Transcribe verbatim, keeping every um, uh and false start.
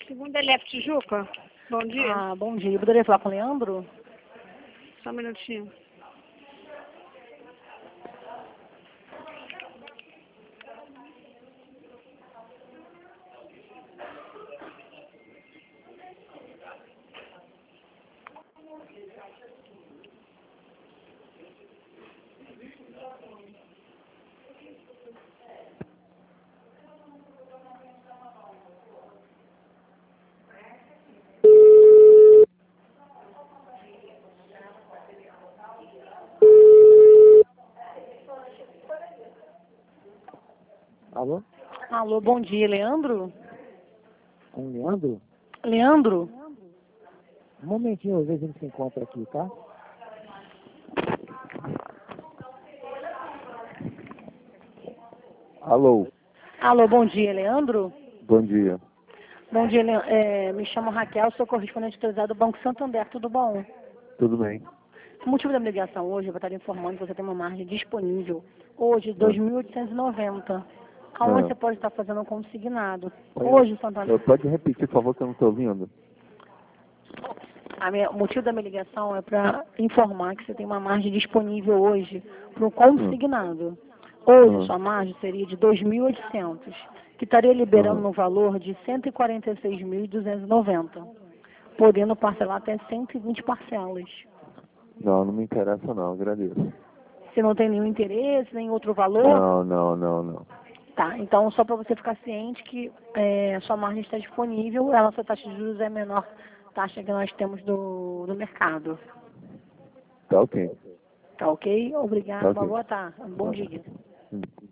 Segunda L F Tijuca. Bom dia. Ah, bom dia. Eu poderia falar com o Leandro? Só um minutinho. Alô? Alô, bom dia, Leandro? Com o Leandro? Leandro? Um momentinho, às vezes a gente se encontra aqui, tá? Alô? Alô, bom dia, Leandro? Bom dia. Bom dia, Le- é, me chamo Raquel, sou correspondente autorizado do Banco Santander, tudo bom? Tudo bem? O motivo da minha ligação hoje, eu vou estar lhe informando que você tem uma margem disponível hoje, dois mil oitocentos e noventa. Aonde Ah. você pode estar fazendo um consignado. Oi, Hoje, Santander. eu- Pode repetir, por favor, que eu não estou ouvindo. A minha- o motivo da minha ligação é para informar que você tem uma margem disponível hoje para um consignado. Hoje, Hum. sua margem seria de dois mil e oitocentos, que estaria liberando Hum. no valor de cento e quarenta e seis mil duzentos e noventa, podendo parcelar até cento e vinte parcelas. Não, não me interessa não, agradeço. Se não tem nenhum interesse, nem outro valor, Não, não, não, não. tá. Então, só para você ficar ciente que é, a sua margem está disponível, a nossa taxa de juros é a menor taxa que nós temos do, do mercado. Tá ok. Tá ok? Obrigada, Tá uma ok. boa tarde, um bom dia. Hum.